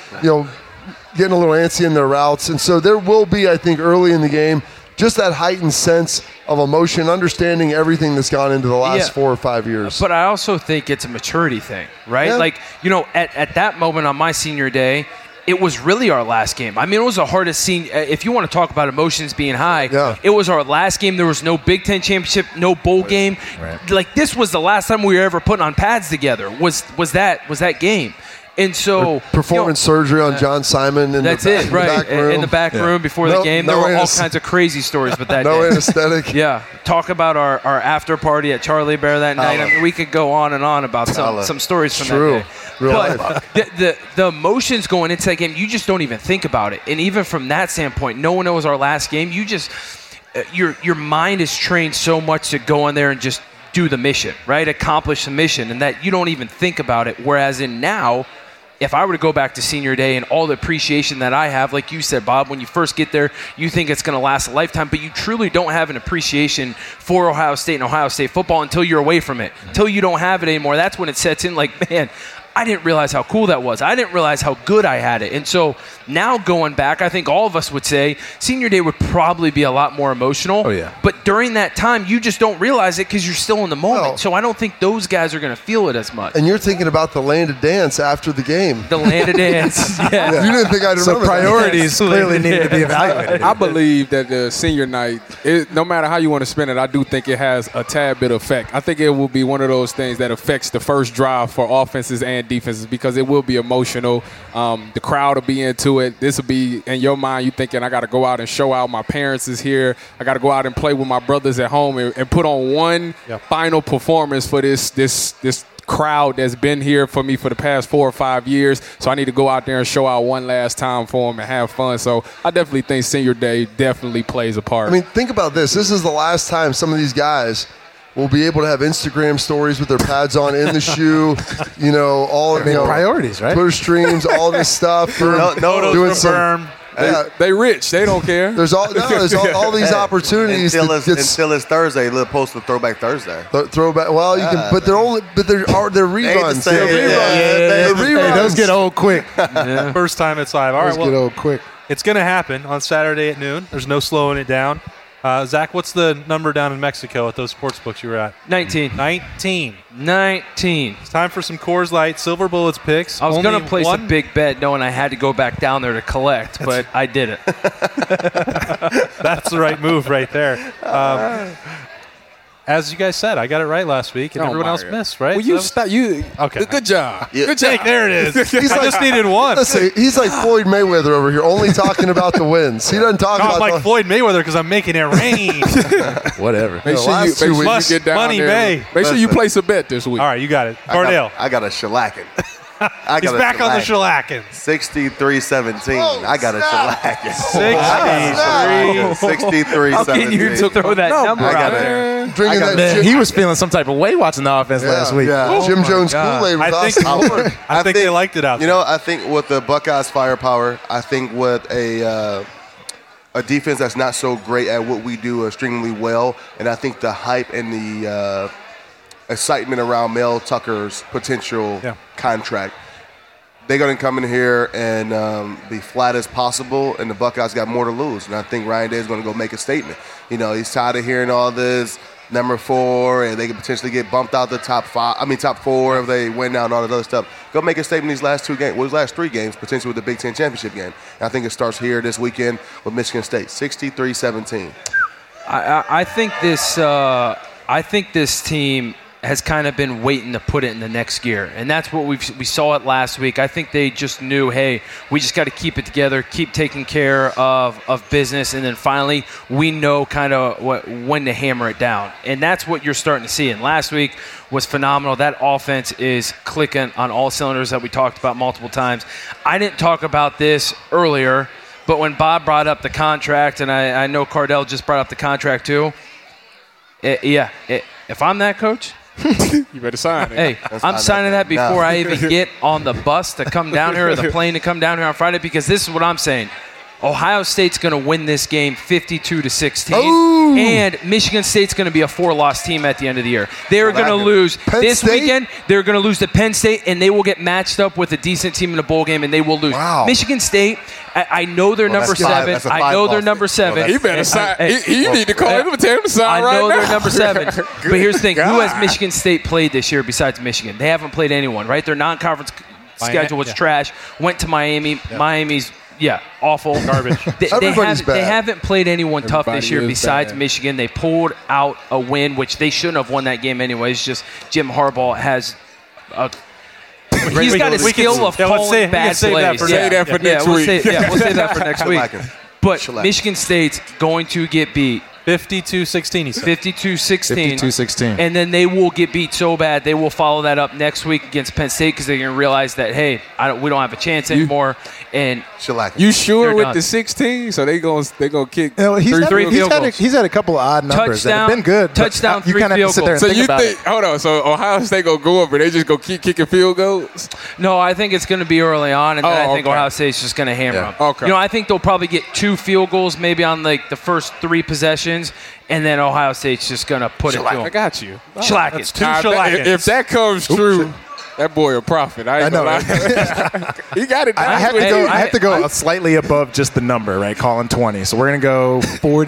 getting a little antsy in their routes. And so there will be, I think, early in the game, just that heightened sense of emotion, understanding everything that's gone into the last 4 or 5 years. But I also think it's a maturity thing, right? Yeah. Like, at that moment on my senior day, it was really our last game. I mean, it was the hardest scene. If you want to talk about emotions being high, it was our last game. There was no Big Ten championship, no bowl game. Right. Like, this was the last time we were ever putting on pads together. Was that game? And so performance surgery on John Simon in that's the it, right? back room. In the back room before the game, there were all kinds of crazy stories. But that no day. anesthetic. Yeah, talk about our after party at Charlie Bear that night. I mean, we could go on and on about some stories from that day. Real but life. the emotions going into that game, you just don't even think about it. And even from that standpoint, knowing it was our last game, you just your mind is trained so much to go in there and just do the mission, right? Accomplish the mission, and that you don't even think about it. Whereas in now, if I were to go back to senior day and all the appreciation that I have, like you said, Bob, when you first get there, you think it's going to last a lifetime, but you truly don't have an appreciation for Ohio State and Ohio State football until you're away from it, until you don't have it anymore. That's when it sets in like, man, I didn't realize how cool that was. I didn't realize how good I had it. And so now going back, I think all of us would say senior day would probably be a lot more emotional. Oh, yeah. But during that time, you just don't realize it because you're still in the moment. So I don't think those guys are going to feel it as much. And you're thinking about the land of dance after the game. The land of dance. Yeah. You didn't think I'd remember So priorities clearly need to be evaluated. I believe that the senior night, no matter how you want to spend it, I do think it has a tad bit of effect. I think it will be one of those things that affects the first drive for offenses and defenses because it will be emotional. The crowd will be into it. This will be, in your mind, you thinking, I got to go out and show out. My parents is here. I got to go out and play with my brothers at home and put on one final performance for this crowd that's been here for me for the past 4 or 5 years. So I need to go out there and show out one last time for them and have fun. So I definitely think senior day definitely plays a part. I mean, think about this. This is the last time some of these guys will be able to have Instagram stories with their pads on in the shoe, priorities, right? Twitter streams, all this stuff. Doing some. They rich. They don't care. There's all these opportunities. Until it's Thursday, little post of Throwback Thursday. Throwback. Well, you can, but they're reruns. They're reruns. Those get old quick. First time it's live. All right, get old quick. It's going to happen on Saturday at noon. There's no slowing it down. Zach, what's the number down in Mexico at those sports books you were at? 19. 19. It's time for some Coors Light, Silver Bullets picks. I was going to place a big bet knowing I had to go back down there to collect, but I did it. That's the right move right there. As you guys said, I got it right last week, and everyone else missed, right? Well, you stop. You okay? Good job. Yeah. Good job. There it is. I just needed one. Listen, he's like Floyd Mayweather over here, only talking about the wins. He doesn't talk about. I'm like Floyd Mayweather because I'm making it rain. Whatever. Make sure you get down Money there. May. Make sure you place a bet this week. All right, you got it. Cardale. I got a shellacking. He's back on the shellacking. 63-17. I got a shellacking. 63-17. How can you throw that number out there? He was feeling some type of way watching the offense last week. Yeah. Jim Jones Kool-Aid with Austin Moore. I think they liked it out there. I think with the Buckeyes' firepower, I think with a defense that's not so great at what we do extremely well, and I think the hype and the excitement around Mel Tucker's potential contract, they're going to come in here and be flat as possible, and the Buckeyes got more to lose. And I think Ryan Day is going to go make a statement. He's tired of hearing all this number 4, and they could potentially get bumped out the top 4 if they win now and all that other stuff. Go make a statement these last 2 games, these last 3 games, potentially with the Big Ten championship game. And I think it starts here this weekend with Michigan State, 63-17. I think this team has kind of been waiting to put it in the next gear. And that's what we saw it last week. I think they just knew, hey, we just got to keep it together, keep taking care of business, and then finally we know kind of when to hammer it down. And that's what you're starting to see. And last week was phenomenal. That offense is clicking on all cylinders that we talked about multiple times. I didn't talk about this earlier, but when Bob brought up the contract, and I know Cardell just brought up the contract too, if I'm that coach, You better sign it. Hey, I'm signing that before I even get on the bus to come down here or the plane to come down here on Friday, because this is what I'm saying. Ohio State's going to win this game 52-16, and Michigan State's going to be a 4-loss team at the end of the year. They're going to lose this weekend. They're going to lose to Penn State, and they will get matched up with a decent team in a bowl game, and they will lose. Wow. Michigan State, I know they're number 7. I know they're number 7. You better sign. You need to call him and tell him to sign right now. I know they're number 7. But here's the thing. Who has Michigan State played this year besides Michigan? They haven't played anyone, right? Their non-conference schedule was trash. Went to Miami. Miami's awful. Garbage. They haven't played anyone tough this year besides Michigan. They pulled out a win, which they shouldn't have won that game anyways. Just Jim Harbaugh has he's got a skill of calling bad plays. We'll say that for next week. We'll say that for next week. But Michigan State's going to get beat. 52-16, he said. 52-16. And then they will get beat so bad, they will follow that up next week against Penn State, because they're going to realize that, hey, we don't have a chance anymore. And you sure with the 16? So they gonna kick he's had a couple of odd numbers that have been good. Touchdown, you kind of have to sit there and think about it. Hold on. So Ohio State gonna go up and they just go keep kicking field goals? No, I think it's going to be early on, and then I think Ohio State's just going to hammer them. Okay. I think they'll probably get 2 field goals maybe on the first 3 possessions, and then Ohio State's just going to put it to them. I got you. Shellac it. If that comes true, that boy a prophet. I know. He got it. I have to go slightly above just the number, right? Calling 20. So we're going to go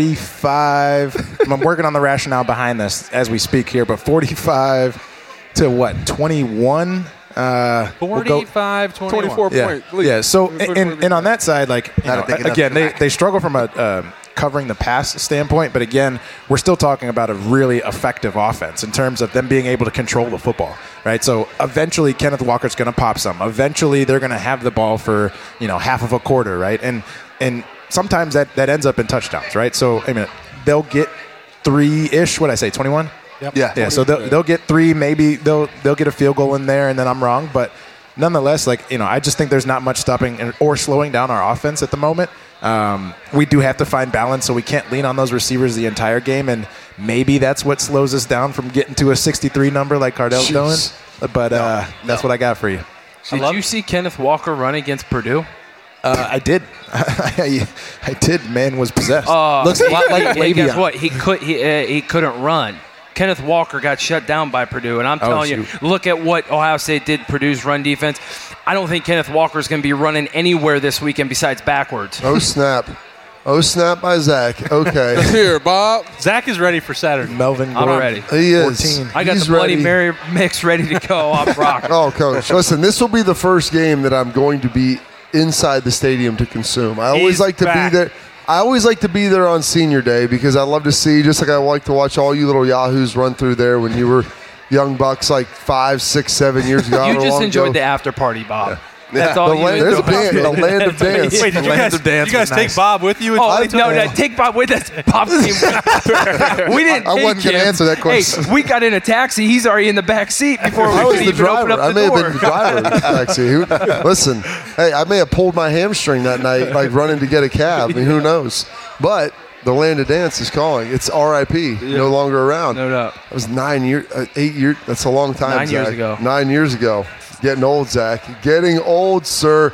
45. I'm working on the rationale behind this as we speak here, but 45 to what? 21? 45, 24 point. Yeah. So and on that side, again, they struggle from a covering the pass standpoint, but again, we're still talking about a really effective offense in terms of them being able to control the football, right? So eventually Kenneth Walker's going to pop some. Eventually they're going to have the ball for, half of a quarter, right? And sometimes that ends up in touchdowns, right? So, they'll get 3-ish, 21? Yep. Yeah, so they'll get 3, maybe they'll get a field goal in there, and then I'm wrong, but nonetheless, I just think there's not much stopping or slowing down our offense at the moment. We do have to find balance, so we can't lean on those receivers the entire game, and maybe that's what slows us down from getting to a 63 number like Cardell's doing. But that's what I got for you. Did you see Kenneth Walker run against Purdue? I did. I did. Man was possessed. Looks a lot like Le'Veon. Guess what? He couldn't run. Kenneth Walker got shut down by Purdue, and I'm telling you, look at what Ohio State did, Purdue's run defense. I don't think Kenneth Walker is going to be running anywhere this weekend besides backwards. Oh, snap. Oh, snap by Zach. Okay. Here, Bob. Zach is ready for Saturday. Melvin I'm ready. He is. 14. I got the Bloody Mary mix ready to go. I'm rocking. Oh, Coach, listen, this will be the first game that I'm going to be inside the stadium to consume. I always like to be there. I always like to be there on Senior Day because I love to see, just like I like to watch all you little yahoos run through there when you were young bucks like 5, 6, 7 years ago. You just enjoyed the after party, Bob. Yeah. That's all you There's a band, the land of dance. Wait, did you guys take Bob with you? No, take Bob with us. Bob came with We didn't. I wasn't going to answer that question. Hey, we got in a taxi. He's already in the back seat before we could even open up the door. I may have been the driver of the taxi. Listen, hey, I may have pulled my hamstring that night, like running to get a cab. I mean, who knows? But the land of dance is calling. It's R.I.P. No longer around. No doubt. That was 8 years. That's a long time. 9 years ago. 9 years ago. Getting old, Zach. Getting old, sir.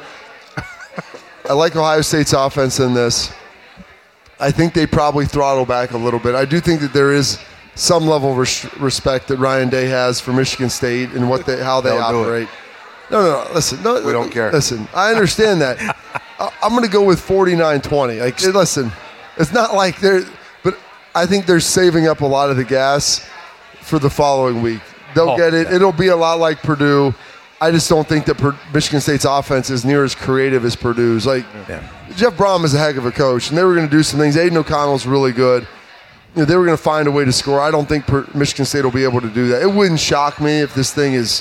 I like Ohio State's offense in this. I think they probably throttle back a little bit. I do think that there is some level of respect that Ryan Day has for Michigan State and how they operate. No. Listen, we don't care. Listen, I understand that. I'm going to go with 49-20. Like, listen, it's not like but I think they're saving up a lot of the gas for the following week. They'll get it. It'll be a lot like Purdue. I just don't think that Michigan State's offense is near as creative as Purdue's. Jeff Brom is a heck of a coach, and they were going to do some things. Aiden O'Connell's really good. They were going to find a way to score. I don't think Michigan State will be able to do that. It wouldn't shock me if this thing is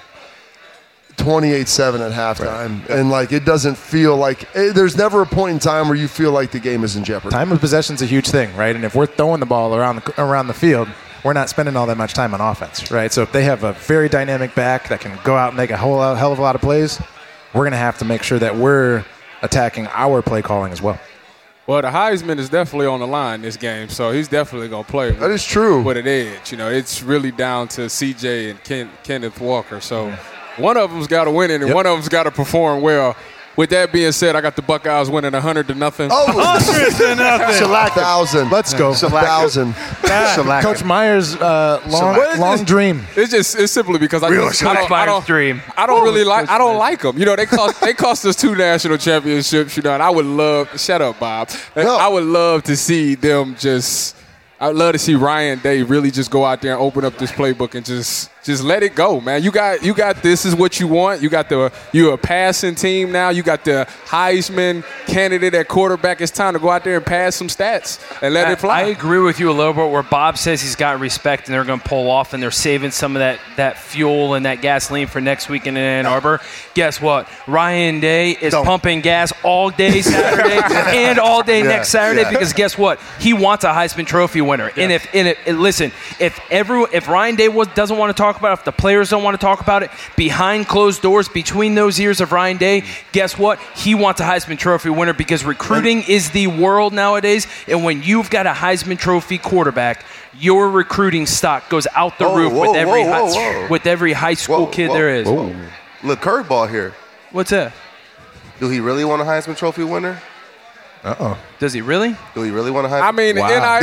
28-7 at halftime, and it doesn't feel like there's never a point in time where you feel like the game is in jeopardy. Time of possession is a huge thing, right? And if we're throwing the ball around the field, we're not spending all that much time on offense, right? So if they have a very dynamic back that can go out and make a hell of a lot of plays, we're going to have to make sure that we're attacking our play calling as well. Well, the Heisman is definitely on the line this game, so he's definitely going to play. That is true. With an edge. It's really down to CJ and Kenneth Walker. So one of them's got to win it, and one of them's got to perform well. With that being said, I got the Buckeyes winning 100-0. Oh, 100-0. Shellac 1,000. Let's go. 1,000. Coach Myers' long dream. It's simply because I don't really like them. They cost us 2 national championships. And I would love. Shut up, Bob. No. I would love to see them just. I'd love to see Ryan Day really just go out there and open up this playbook and just let it go, man. You got this is what you want. You're a passing team now. You got the Heisman candidate at quarterback. It's time to go out there and pass some stats and let it fly. I agree with you a little bit where Bob says he's got respect and they're going to pull off and they're saving some of that fuel and that gasoline for next week in Ann Arbor. Guess what? Ryan Day is pumping gas all day Saturday and all day next Saturday because guess what? He wants a Heisman Trophy winner. Yeah. And listen, if Ryan Day doesn't want to talk about it, if the players don't want to talk about it, behind closed doors, between those ears of Ryan Day, guess what? He wants a Heisman Trophy winner because recruiting is the world nowadays. And when you've got a Heisman Trophy quarterback, your recruiting stock goes out the roof with every high school kid there is. Look, curveball here. What's that? Do he really want a Heisman Trophy winner? Does he really? Do he really want a Heisman? I mean,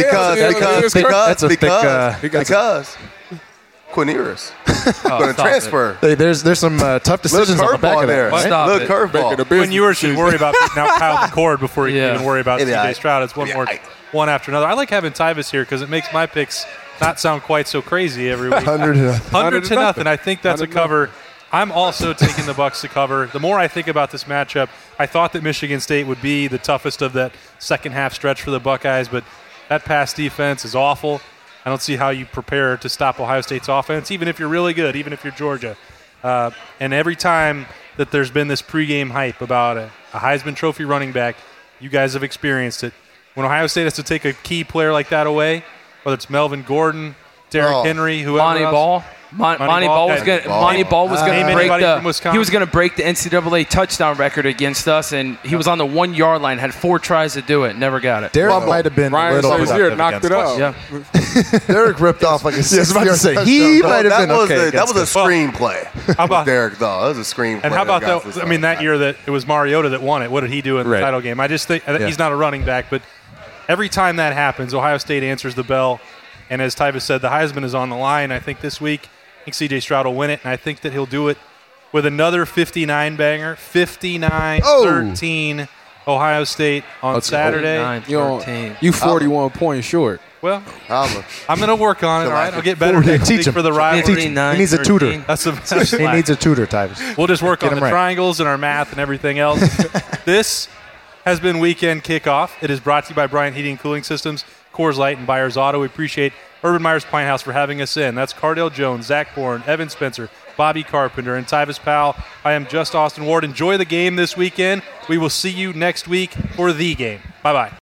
because Quinn going to transfer. There's some tough decisions on the back of there. Right? Look, curveball. Quinn Ewers should worry about now Kyle McCord before you even worry about C.J. Stroud. It's one after another. I like having Tyvis here because it makes my picks not sound quite so crazy every week. 100 to nothing. I think that's a cover. I'm also taking the Bucs to cover. The more I think about this matchup, I thought that Michigan State would be the toughest of that second half stretch for the Buckeyes, but that pass defense is awful. I don't see how you prepare to stop Ohio State's offense, even if you're really good, even if you're Georgia. And every time that there's been this pregame hype about a Heisman Trophy running back, you guys have experienced it. When Ohio State has to take a key player like that away, whether it's Melvin Gordon, Derrick Henry, whoever Monty else. Ball. Monty Ball was going to break the NCAA touchdown record against us, and he was on the 1 yard line. Had 4 tries to do it, never got it. Derek might have been Ryan Shazier knocked it up. Yeah. Derek ripped off like a 6-yard touchdown. He might have been okay. That was a screenplay. How about Derek? Though that was a screenplay. And how about that? I mean, that year that it was Mariota that won it. What did he do in the title game? I just think he's not a running back, but every time that happens, Ohio State answers the bell. And as Tyvis said, the Heisman is on the line. I think this week, I think C.J. Stroud will win it, and I think that he'll do it with another 59 banger, 59-13 Ohio State on Saturday. You 41 points short. Well, I'm going to work on it. All right, I'll get better next week for the rivalry. He needs a tutor. He needs a tutor, Tyvis. We'll just work on the triangles and our math and everything else. This has been Weekend Kickoff. It is brought to you by Bryant Heating and Cooling Systems, Coors Light, and Byers Auto. We appreciate Urban Meyer's Pine House for having us in. That's Cardale Jones, Zach Bourne, Evan Spencer, Bobby Carpenter, and Tyvis Powell. I am just Austin Ward. Enjoy the game this weekend. We will see you next week for the game. Bye-bye.